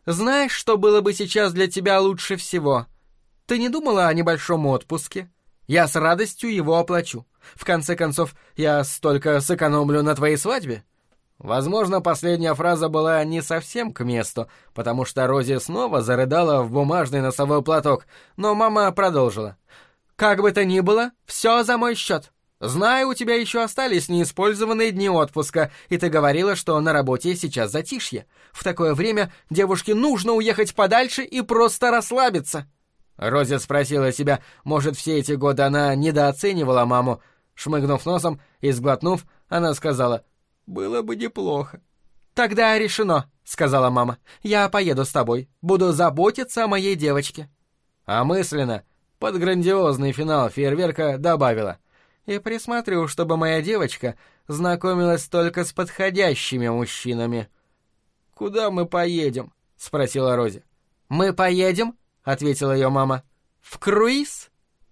знаешь, что было бы сейчас для тебя лучше всего? Ты не думала о небольшом отпуске? Я с радостью его оплачу. В конце концов, я столько сэкономлю на твоей свадьбе». Возможно, последняя фраза была не совсем к месту, потому что Рози снова зарыдала в бумажный носовой платок, но мама продолжила. «Как бы то ни было, все за мой счет. Знаю, у тебя еще остались неиспользованные дни отпуска, и ты говорила, что на работе сейчас затишье. В такое время девушке нужно уехать подальше и просто расслабиться». Рози спросила себя, может, все эти годы она недооценивала маму. Шмыгнув носом и сглотнув, она сказала: «Было бы неплохо». «Тогда решено», — сказала мама. «Я поеду с тобой. Буду заботиться о моей девочке». А мысленно, под грандиозный финал фейерверка, добавила: «И присмотрю, чтобы моя девочка знакомилась только с подходящими мужчинами». «Куда мы поедем?» — спросила Рози. «Мы поедем», — ответила ее мама, — «в круиз».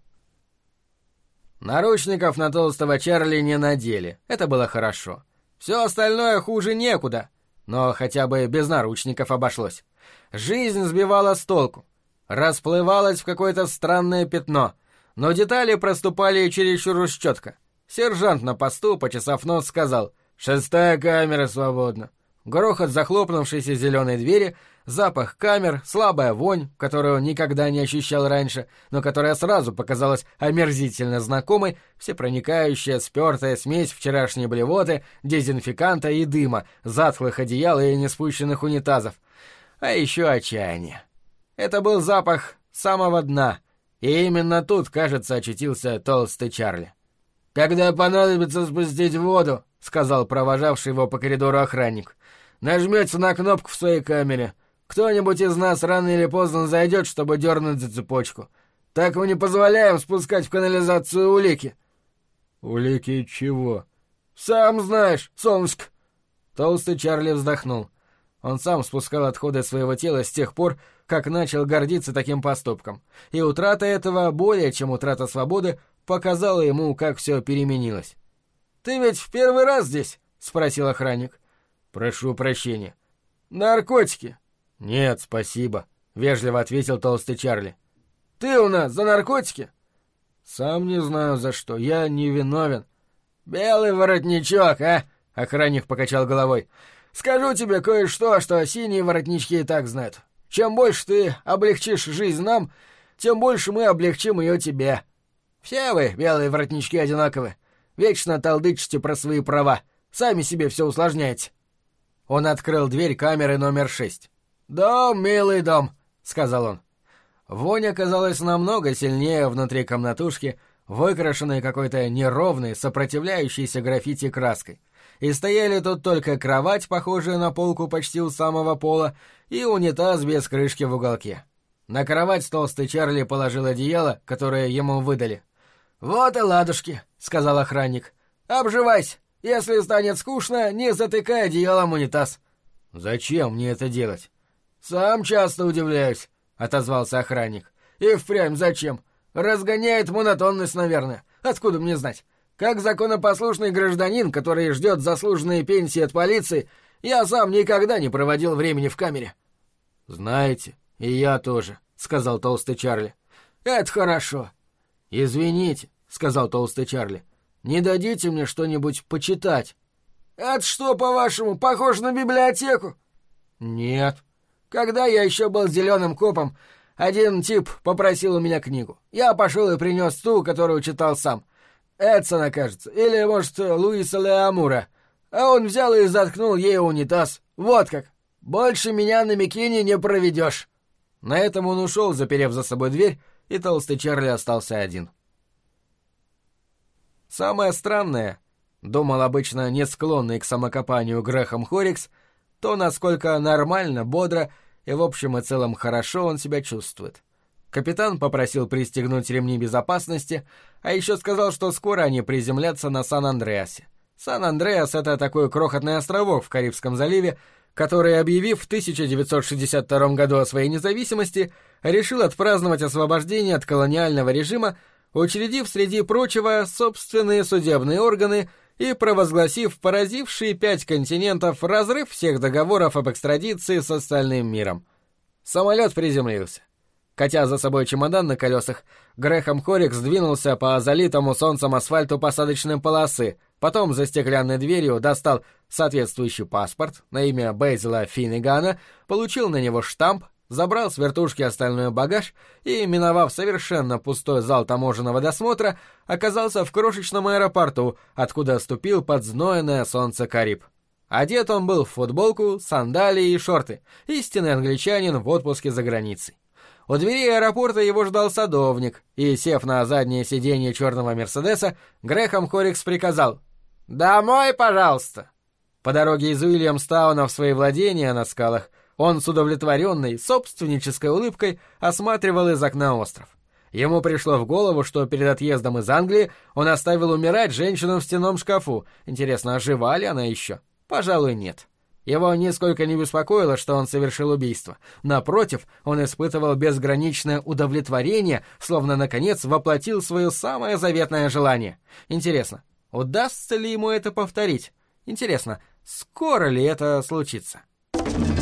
Наручников на толстого Чарли не надели. Это было хорошо. Все остальное хуже некуда, но хотя бы без наручников обошлось. Жизнь сбивала с толку, расплывалась в какое-то странное пятно, но детали проступали чересчур уж четко. Сержант на посту, почесав нос, сказал: «6-я камера свободна». Грохот захлопнувшейся зеленой двери, запах камер, слабая вонь, которую он никогда не ощущал раньше, но которая сразу показалась омерзительно знакомой, всепроникающая спертая смесь вчерашней блевоты, дезинфеканта и дыма, затхлых одеял и неспущенных унитазов. А еще отчаяние. Это был запах самого дна, и именно тут, кажется, очутился толстый Чарли. «Когда понадобится спустить воду», — сказал провожавший его по коридору охранник, — «нажмете на кнопку в своей камере. Кто-нибудь из нас рано или поздно зайдет, чтобы дернуть за цепочку. Так мы не позволяем спускать в канализацию улики». «Улики чего?» «Сам знаешь, солнышко». Толстый Чарли вздохнул. Он сам спускал отходы своего тела с тех пор, как начал гордиться таким поступком. И утрата этого, более чем утрата свободы, показала ему, как все переменилось. «Ты ведь в первый раз здесь?» — спросил охранник. «Прошу прощения». «Наркотики?» «Нет, спасибо», — вежливо ответил толстый Чарли. «Ты у нас за наркотики?» «Сам не знаю за что, я не виновен». «Белый воротничок, а?» — охранник покачал головой. «Скажу тебе кое-что, что синие воротнички и так знают. Чем больше ты облегчишь жизнь нам, тем больше мы облегчим ее тебе. Все вы, белые воротнички, одинаковы. Вечно толдычите про свои права. Сами себе все усложняете». Он открыл дверь камеры номер 6. «Дом, милый дом», — сказал он. Вонь оказалась намного сильнее внутри комнатушки, выкрашенной какой-то неровной, сопротивляющейся граффити краской. И стояли тут только кровать, похожая на полку почти у самого пола, и унитаз без крышки в уголке. На кровать толстый Чарли положил одеяло, которое ему выдали. «Вот и ладушки», — сказал охранник. «Обживайся. Если станет скучно, не затыкай одеялом унитаз». «Зачем мне это делать?» «Сам часто удивляюсь», — отозвался охранник. «И впрямь зачем? Разгоняет монотонность, наверное. Откуда мне знать? Как законопослушный гражданин, который ждет заслуженные пенсии от полиции, я сам никогда не проводил времени в камере». «Знаете, и я тоже», — сказал толстый Чарли. «Это хорошо». «Извините», — сказал толстый Чарли. «Не дадите мне что-нибудь почитать?» «Это что, по-вашему, похоже на библиотеку?» «Нет». «Когда я еще был зеленым копом, один тип попросил у меня книгу. Я пошел и принес ту, которую читал сам. Эдсона, кажется, или, может, Луиса Леамура. А он взял и заткнул ей унитаз. Вот как. Больше меня на Микине не проведешь». На этом он ушел, заперев за собой дверь, и толстый Чарли остался один. Самое странное, думал обычно не склонный к самокопанию Грэхэм Хоррикс, то, насколько нормально, бодро и в общем и целом хорошо он себя чувствует. Капитан попросил пристегнуть ремни безопасности, а еще сказал, что скоро они приземлятся на Сан-Андреасе. Сан-Андреас — это такой крохотный островок в Карибском заливе, который, объявив в 1962 году о своей независимости, решил отпраздновать освобождение от колониального режима, учредив, среди прочего, собственные судебные органы и провозгласив поразивший 5 континентов разрыв всех договоров об экстрадиции с остальным миром. Самолет приземлился. Катя за собой чемодан на колесах, Грэхэм Хоррикс двинулся по залитому солнцем асфальту посадочной полосы, потом за стеклянной дверью достал соответствующий паспорт на имя Бейзела Финнигана, получил на него штамп, забрал с вертушки остальной багаж и, миновав совершенно пустой зал таможенного досмотра, оказался в крошечном аэропорту, откуда ступил под знойное солнце Кариб. Одет он был в футболку, сандалии и шорты, истинный англичанин в отпуске за границей. У дверей аэропорта его ждал садовник, и, сев на заднее сиденье черного Мерседеса, Грэхэм Хоррикс приказал: «Домой, пожалуйста!». По дороге из Уильямстауна в свои владения на скалах он с удовлетворенной, собственнической улыбкой осматривал из окна остров. Ему пришло в голову, что перед отъездом из Англии он оставил умирать женщину в стенном шкафу. Интересно, жива ли она еще? Пожалуй, нет. Его нисколько не беспокоило, что он совершил убийство. Напротив, он испытывал безграничное удовлетворение, словно, наконец, воплотил свое самое заветное желание. Интересно, удастся ли ему это повторить? Интересно, скоро ли это случится?